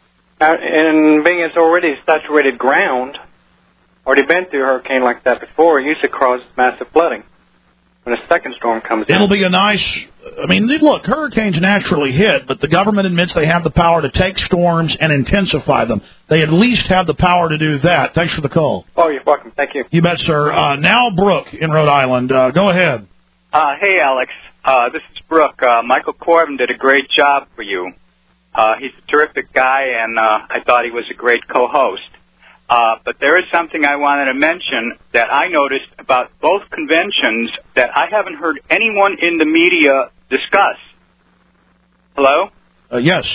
And being it's already saturated ground, already been through a hurricane like that before, it usually causes massive flooding when a second storm comes in. It'll be a nice... I mean, look, hurricanes naturally hit, but the government admits they have the power to take storms and intensify them. They at least have the power to do that. Thanks for the call. Oh, you're welcome. Thank you. You bet, sir. Now Brooke in Rhode Island. Go ahead. Hey, Alex. This is Brooke. Michael Corbin did a great job for you. He's a terrific guy, and I thought he was a great co-host. But there is something I wanted to mention that I noticed about both conventions that I haven't heard anyone in the media discuss. Hello? Yes.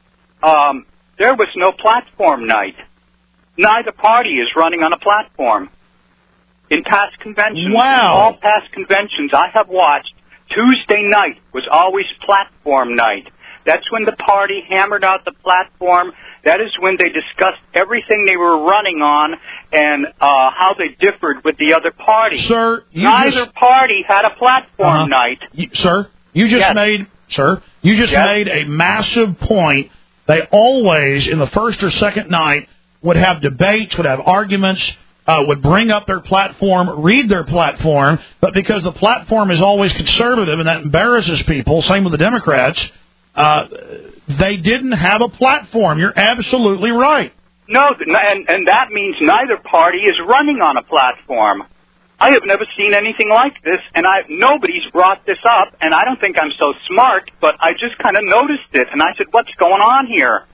There was no platform night. Neither party is running on a platform. In past conventions, all past conventions I have watched, Tuesday night was always platform night. That's when the party hammered out the platform. That is when they discussed everything they were running on and how they differed with the other party. Sir, neither party had a platform night. You just made a massive point. They always, in the first or second night, would have debates, would have arguments, would bring up their platform, read their platform, but because the platform is always conservative and that embarrasses people, same with the Democrats, they didn't have a platform. You're absolutely right. No, and that means neither party is running on a platform. I have never seen anything like this, and nobody's brought this up, and I don't think I'm so smart, but I just kind of noticed it, and I said, what's going on here?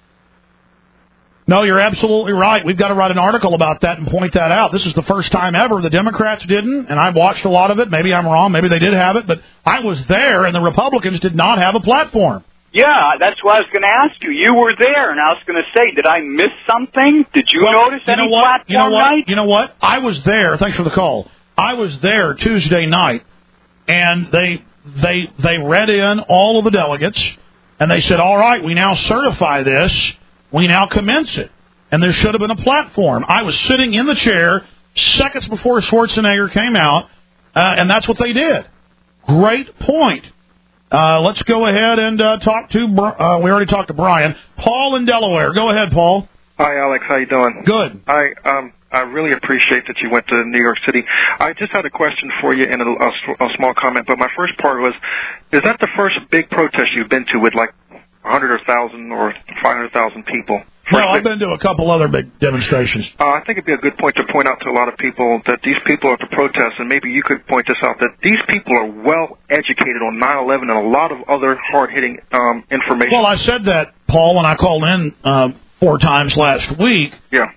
No, you're absolutely right. We've got to write an article about that and point that out. This is the first time ever. The Democrats didn't, and I watched a lot of it. Maybe I'm wrong. Maybe they did have it, but I was there, and the Republicans did not have a platform. Yeah, that's what I was going to ask you. You were there, and I was going to say, did I miss something? Did you notice any platform night? You know what? I was there. Thanks for the call. I was there Tuesday night, and they read in all of the delegates, and they said, all right, we now certify this. We now commence it. And there should have been a platform. I was sitting in the chair seconds before Schwarzenegger came out, and that's what they did. Great point. Let's go ahead and talk to, we already talked to Brian. Paul in Delaware. Go ahead, Paul. Hi, Alex. How you doing? Good. I really appreciate that you went to New York City. I just had a question for you and a small comment, but my first part was, is that the first big protest you've been to with like 100 or 1,000 or 500,000 people? No, I've been to a couple other big demonstrations. I think it'd be a good point to point out to a lot of people that these people are at the protests, and maybe you could point this out, that these people are well educated on 9/11 and a lot of other hard-hitting information. Well, I said that, Paul, when I called in 4 times last week,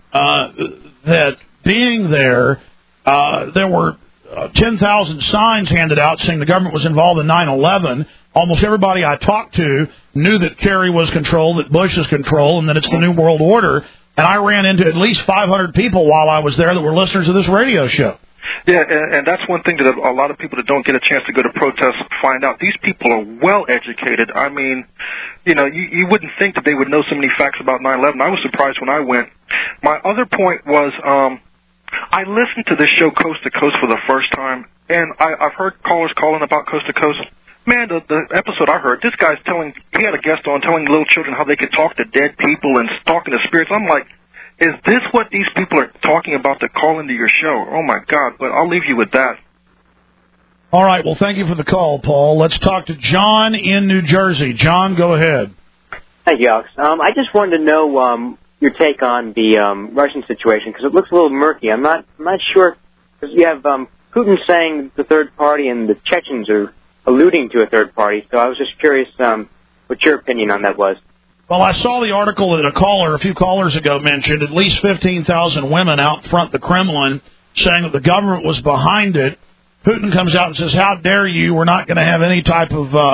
that being there, there were 10,000 signs handed out saying the government was involved in 9/11. Almost everybody I talked to knew that Kerry was control, that Bush is control, and that it's the New World Order. And I ran into at least 500 people while I was there that were listeners of this radio show. Yeah, and that's one thing that a lot of people that don't get a chance to go to protests find out. These people are well educated. I mean, you wouldn't think that they would know so many facts about 9/11. I was surprised when I went. My other point was, I listened to this show Coast to Coast for the first time, and I've heard callers calling about Coast to Coast. Man, the episode I heard, this guy's he had a guest on telling little children how they could talk to dead people and talking to spirits. I'm like, is this what these people are talking about that call into your show? Oh, my God, but I'll leave you with that. All right, well, thank you for the call, Paul. Let's talk to John in New Jersey. John, go ahead. Thank you, Alex. I just wanted to know your take on the Russian situation, because it looks a little murky. I'm not sure, because you have Putin saying the third party and the Chechens are alluding to a third party, so I was just curious what your opinion on that was. Well, I saw the article that a few callers ago mentioned, at least 15,000 women out front the Kremlin saying that the government was behind it. Putin comes out and says, how dare you, we're not going to have any type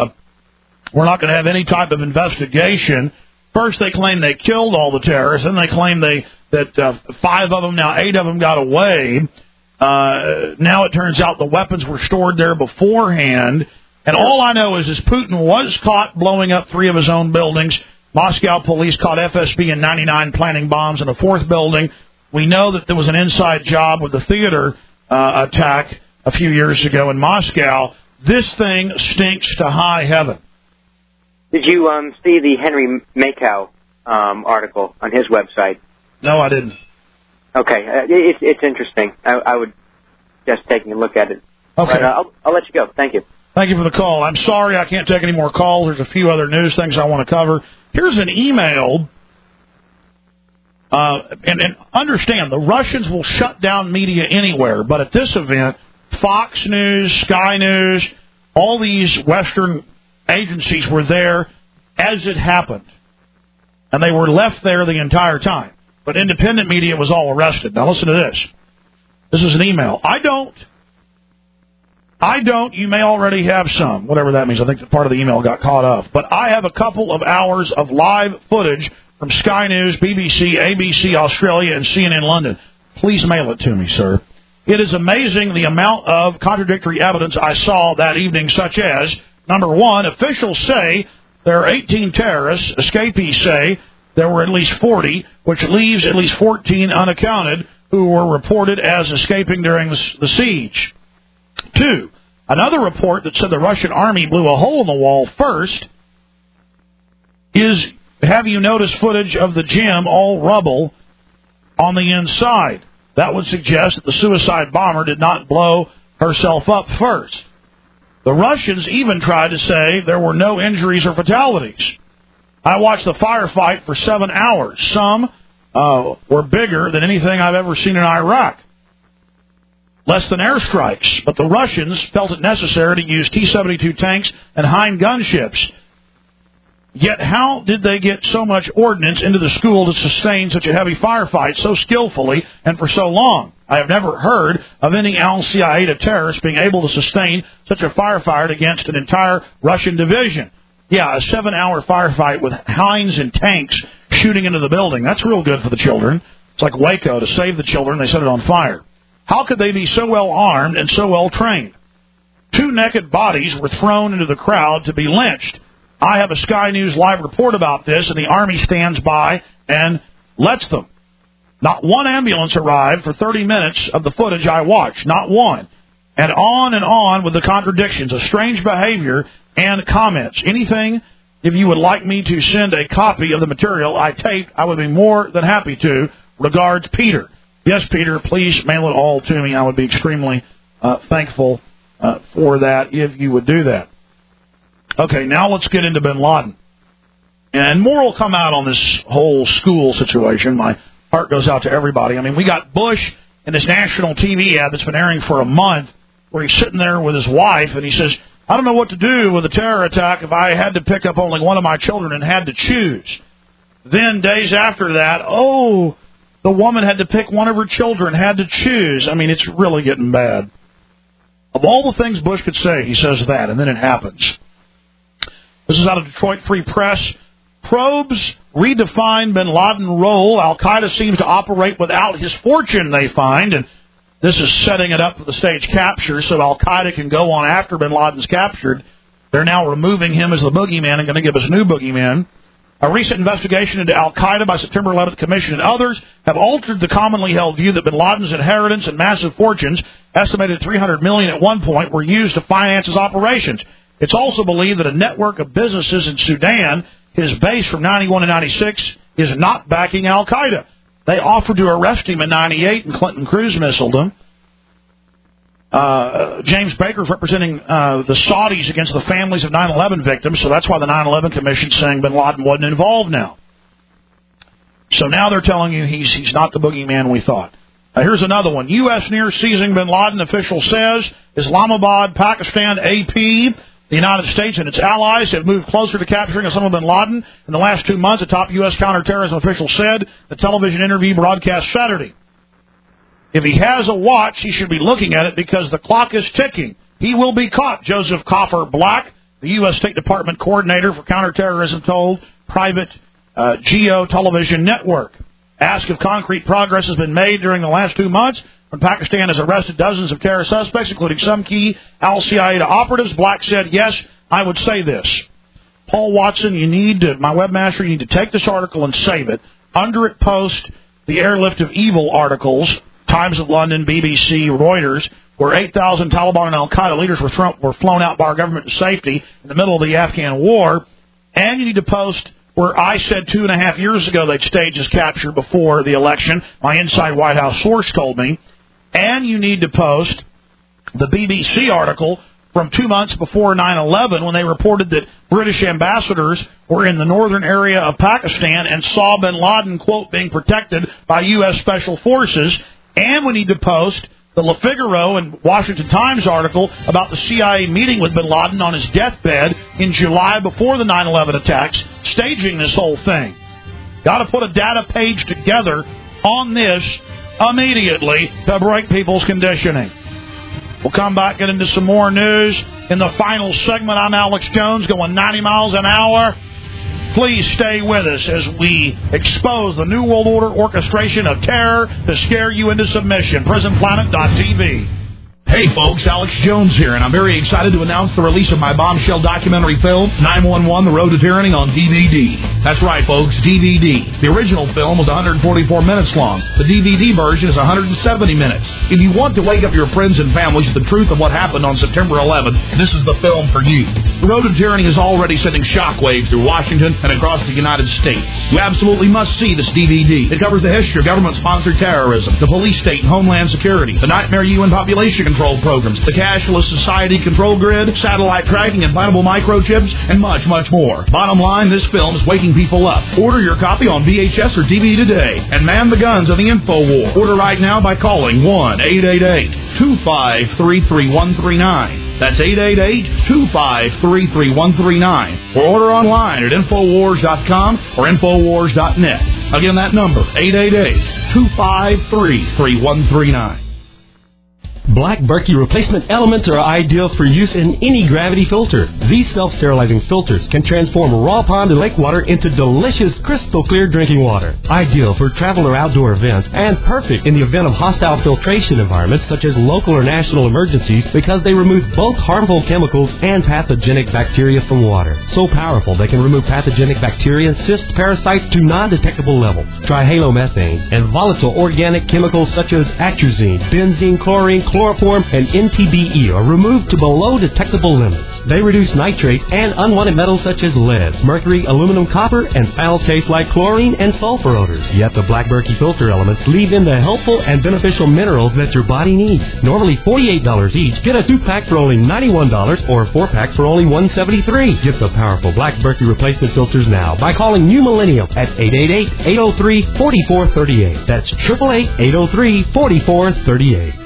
of investigation. First they claim they killed all the terrorists, then they claim that 5 of them, now 8 of them got away. Now it turns out the weapons were stored there beforehand. And all I know is Putin was caught blowing up 3 of his own buildings. Moscow police caught FSB in 99 planting bombs in a 4th building. We know that there was an inside job with the theater attack a few years ago in Moscow. This thing stinks to high heaven. Did you see the Henry Makow article on his website? No, I didn't. Okay, it's interesting. I would just taking a look at it. Okay. But, I'll let you go. Thank you. Thank you for the call. I'm sorry I can't take any more calls. There's a few other news things I want to cover. Here's an email. And understand, the Russians will shut down media anywhere, but at this event, Fox News, Sky News, all these Western agencies were there as it happened. And they were left there the entire time. But independent media was all arrested. Now listen to this. This is an email. I don't. You may already have some, whatever that means. I think that part of the email got caught up. But I have a couple of hours of live footage from Sky News, BBC, ABC Australia, and CNN London. Please mail it to me, sir. It is amazing the amount of contradictory evidence I saw that evening, such as, number one, officials say there are 18 terrorists. Escapees say there were at least 40, which leaves at least 14 unaccounted who were reported as escaping during the siege. Two, another report that said the Russian army blew a hole in the wall first is, have you noticed footage of the gym all rubble on the inside? That would suggest that the suicide bomber did not blow herself up first. The Russians even tried to say there were no injuries or fatalities. I watched the firefight for 7 hours. Some were bigger than anything I've ever seen in Iraq. Less than airstrikes, but the Russians felt it necessary to use T-72 tanks and Hind gunships. Yet how did they get so much ordnance into the school to sustain such a heavy firefight so skillfully and for so long? I have never heard of any al-Qaeda terrorist being able to sustain such a firefight against an entire Russian division. Yeah, a 7-hour firefight with Hinds and tanks shooting into the building. That's real good for the children. It's like Waco. To save the children, they set it on fire. How could they be so well armed and so well trained? 2 naked bodies were thrown into the crowd to be lynched. I have a Sky News live report about this, and the Army stands by and lets them. Not one ambulance arrived for 30 minutes of the footage I watched. Not one. And on with the contradictions of strange behavior and comments. Anything, if you would like me to send a copy of the material I taped, I would be more than happy to. Regards, Peter. Yes, Peter, please mail it all to me. I would be extremely thankful for that if you would do that. Okay, now let's get into bin Laden. And more will come out on this whole school situation. My heart goes out to everybody. I mean, we got Bush in this national TV ad that's been airing for a month where he's sitting there with his wife, and he says, I don't know what to do with a terror attack if I had to pick up only one of my children and had to choose. Then days after that, the woman had to pick one of her children, had to choose. I mean, it's really getting bad. Of all the things Bush could say, he says that, and then it happens. This is out of Detroit Free Press. Probes redefine bin Laden role. Al-Qaeda seems to operate without his fortune, they find, and this is setting it up for the stage capture so Al-Qaeda can go on after bin Laden's captured. They're now removing him as the boogeyman and going to give us new boogeymen. A recent investigation into Al-Qaeda by September 11th Commission and others have altered the commonly held view that bin Laden's inheritance and massive fortunes, estimated $300 million at one point, were used to finance his operations. It's also believed that a network of businesses in Sudan, his base from 91 to 96, is not backing Al-Qaeda. They offered to arrest him in 98, and Clinton cruise missiled him. James Baker's representing the Saudis against the families of 9/11 victims, so that's why the 9/11 Commission is saying bin Laden wasn't involved now. So now they're telling you he's not the boogeyman we thought. Here's another one. U.S. near seizing bin Laden, official says. Islamabad, Pakistan, AP. The United States and its allies have moved closer to capturing Osama bin Laden. In the last 2 months, a top U.S. counterterrorism official said, the television interview broadcast Saturday. If he has a watch, he should be looking at it because the clock is ticking. He will be caught, Joseph Coffer Black, the U.S. State Department coordinator for counterterrorism, told private Geo television network. Asked if concrete progress has been made during the last 2 months, when Pakistan has arrested dozens of terror suspects, including some key al-Qaeda operatives, Black said, yes, I would say this. Paul Watson, my webmaster, you need to take this article and save it. Under it, post the Airlift of Evil articles Times of London, BBC, Reuters, where 8,000 Taliban and al-Qaeda leaders were flown out by our government to safety in the middle of the Afghan war. And you need to post where I said 2.5 years ago they'd stage this capture before the election. My inside White House source told me. And you need to post the BBC article from 2 months before 9/11 when they reported that British ambassadors were in the northern area of Pakistan and saw bin Laden, quote, being protected by U.S. Special Forces. And we need to post the Le Figaro and Washington Times article about the CIA meeting with bin Laden on his deathbed in July before the 9/11 attacks, staging this whole thing. Got to put a data page together on this immediately to break people's conditioning. We'll come back, get into some more news. In the final segment, I'm Alex Jones, going 90 miles an hour. Please stay with us as we expose the New World Order orchestration of terror to scare you into submission. PrisonPlanet.tv. Hey folks, Alex Jones here, and I'm very excited to announce the release of my bombshell documentary film, 911, The Road to Tyranny, on DVD. That's right folks, DVD. The original film was 144 minutes long. The DVD version is 170 minutes. If you want to wake up your friends and families to the truth of what happened on September 11th, this is the film for you. The Road to Tyranny is already sending shockwaves through Washington and across the United States. You absolutely must see this DVD. It covers the history of government-sponsored terrorism, the police state and homeland security, the nightmare UN population control programs, the cashless society control grid, satellite tracking, implantable microchips, and much, much more. Bottom line, this film is waking people up. Order your copy on VHS or DVD today and man the guns of the info war. Order right now by calling 1-888-253-3139. That's 888-253-3139. Or order online at Infowars.com or Infowars.net. Again, that number, 888-253-3139. Black Berkey replacement elements are ideal for use in any gravity filter. These self-sterilizing filters can transform raw pond and lake water into delicious, crystal clear drinking water. Ideal for travel or outdoor events, and perfect in the event of hostile filtration environments such as local or national emergencies because they remove both harmful chemicals and pathogenic bacteria from water. So powerful they can remove pathogenic bacteria, cysts, parasites to non-detectable levels. Trihalomethanes and volatile organic chemicals such as atrazine, benzene, chlorine, chloroform, and NTBE are removed to below detectable limits. They reduce nitrates and unwanted metals such as lead, mercury, aluminum, copper, and foul taste like chlorine and sulfur odors. Yet the Black Berkey filter elements leave in the helpful and beneficial minerals that your body needs. Normally $48 each, get a 2-pack for only $91 or a 4-pack for only $173. Get the powerful Black Berkey replacement filters now by calling New Millennium at 888-803-4438. That's 888-803-4438.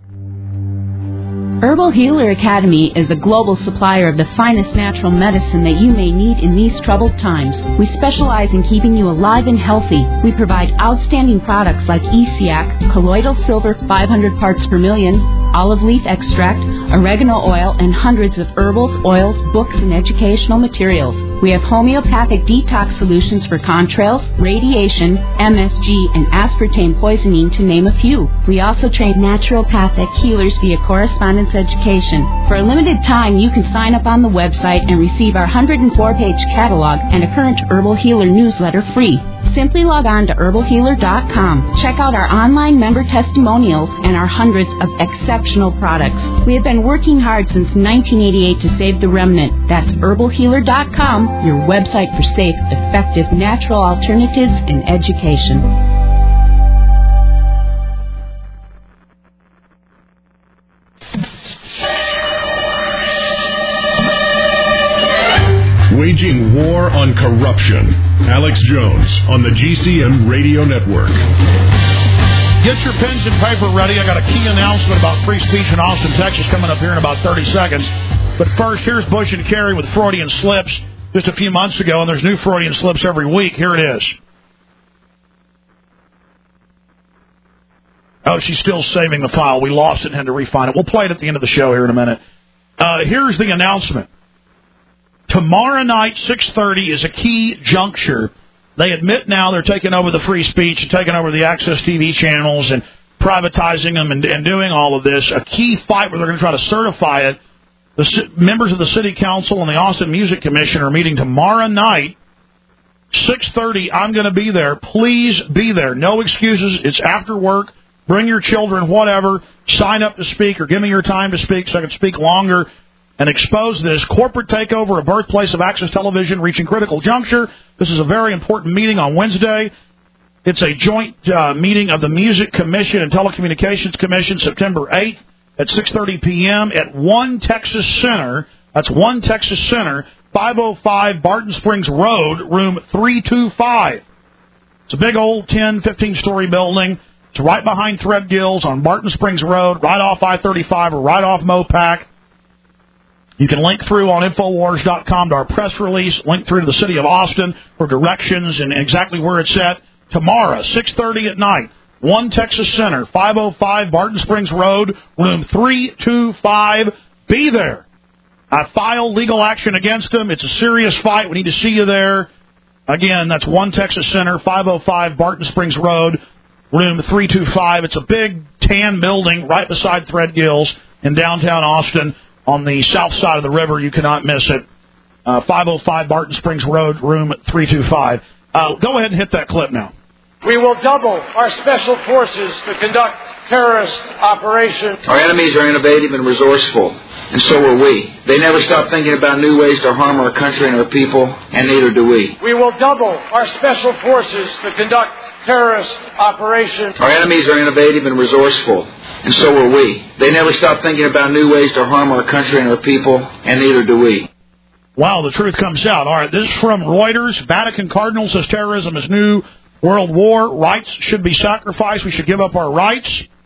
Herbal Healer Academy is a global supplier of the finest natural medicine that you may need in these troubled times. We specialize in keeping you alive and healthy. We provide outstanding products like ESIAC, colloidal silver 500 parts per million, olive leaf extract, oregano oil, and hundreds of herbals, oils, books, and educational materials. We have homeopathic detox solutions for contrails, radiation, MSG, and aspartame poisoning, to name a few. We also train naturopathic healers via correspondence education. For a limited time, you can sign up on the website and receive our 104-page catalog and a current Herbal Healer newsletter free. Simply log on to herbalhealer.com. Check out our online member testimonials and our hundreds of exceptional products. We have been working hard since 1988 to save the remnant. That's herbalhealer.com, your website for safe, effective, natural alternatives in education. Waging war on corruption. Alex Jones on the GCN Radio Network. Get your pens and paper ready. I got a key announcement about free speech in Austin, Texas coming up here in about 30 seconds. But first, here's Bush and Kerry with Freudian slips just a few months ago, and there's new Freudian slips every week. Here it is. Oh, she's still saving the file. We lost it and had to refine it. We'll play it at the end of the show here in a minute. Here's the announcement. Tomorrow night, 6:30, is a key juncture. They admit now they're taking over the free speech and taking over the Access TV channels and privatizing them and doing all of this. A key fight where they're going to try to certify it. The members of the City Council and the Austin Music Commission are meeting tomorrow night, 6:30. I'm going to be there. Please be there. No excuses. It's after work. bring your children, whatever, sign up to speak or give me your time to speak so I can speak longer and expose this corporate takeover of birthplace of Access Television reaching critical juncture. This is a very important meeting on Wednesday. It's a joint meeting of the Music Commission and Telecommunications Commission, September 8th at 6:30 p.m. at One Texas Center. That's One Texas Center, 505 Barton Springs Road, room 325. It's a big old 10, 15-story building. It's right behind Threadgills on Barton Springs Road, right off I-35 or right off Mopac. You can link through on Infowars.com to our press release, link through to the city of Austin for directions and exactly where it's at. Tomorrow, 6:30 at night, One Texas Center, 505 Barton Springs Road, room 325. Be there. I filed legal action against them. It's a serious fight. We need to see you there. Again, that's One Texas Center, 505 Barton Springs Road, room 325. It's a big tan building right beside Threadgills in downtown Austin on the south side of the river. You cannot miss it. 505 Barton Springs Road, room 325. Go ahead and hit that clip now. We will double our special forces to conduct terrorist operations. Our enemies are innovative and resourceful, and so are we. They never stop thinking about new ways to harm our country and our people, and neither do we. We will double our special forces to conduct terrorist operations. Our enemies are innovative and resourceful, and so are we. They never stop thinking about new ways to harm our country and our people, and neither do we. Wow, the truth comes out. All right, this is from Reuters. Vatican Cardinal says terrorism is new world war. Rights should be sacrificed. We should give up our rights.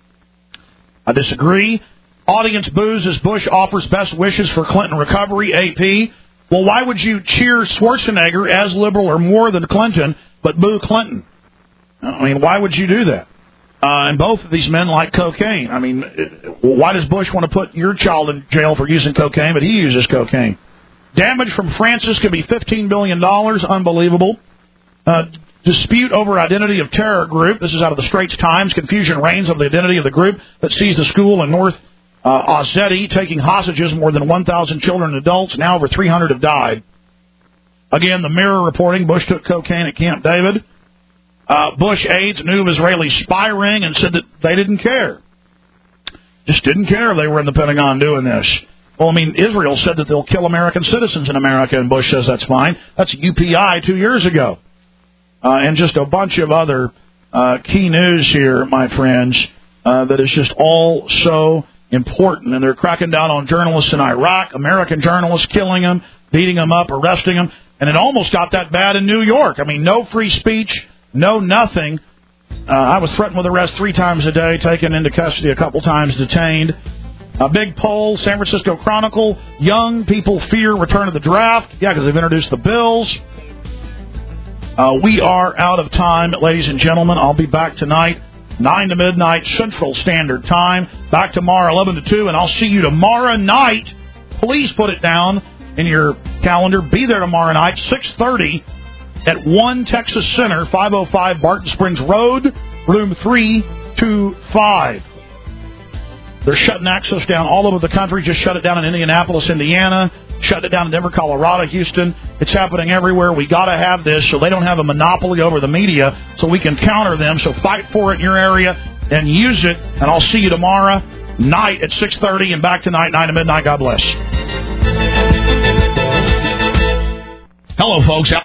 I disagree. Audience boos as Bush offers best wishes for Clinton recovery. AP. Well, why would you cheer Schwarzenegger as liberal or more than Clinton, but boo Clinton? I mean, why would you do that? And both of these men like cocaine. I mean, why does Bush want to put your child in jail for using cocaine, but he uses cocaine? Damage from Francis could be $15 billion. Unbelievable. Dispute over identity of terror group. This is out of the Straits Times. Confusion reigns over the identity of the group that seized the school in North Osseti, taking hostages more than 1,000 children and adults. Now over 300 have died. Again, the Mirror reporting Bush took cocaine at Camp David. Bush aides knew of Israeli spy ring and said that they didn't care. Just didn't care if they were in the Pentagon doing this. Well, I mean, Israel said that they'll kill American citizens in America, and Bush says that's fine. That's UPI 2 years ago. And just a bunch of other key news here, my friends, that is just all so important. And they're cracking down on journalists in Iraq, American journalists, killing them, beating them up, arresting them. And it almost got that bad in New York. I mean, no free speech, no nothing. I was threatened with arrest 3 times a day, taken into custody a couple times, detained. A big poll, San Francisco Chronicle, young people fear return of the draft. Yeah, because they've introduced the bills. We are out of time, ladies and gentlemen. I'll be back tonight, 9 to midnight Central Standard Time. Back tomorrow, 11 to 2, and I'll see you tomorrow night. Please put it down in your calendar. Be there tomorrow night, 6:30 at One Texas Center, 505 Barton Springs Road, room 325. They're shutting access down all over the country. Just shut it down in Indianapolis, Indiana. Shut it down in Denver, Colorado, Houston. It's happening everywhere. We got to have this so they don't have a monopoly over the media, so we can counter them. So fight for it in your area and use it. And I'll see you tomorrow night at 6:30 and back tonight, 9 to midnight. God bless. Hello, folks.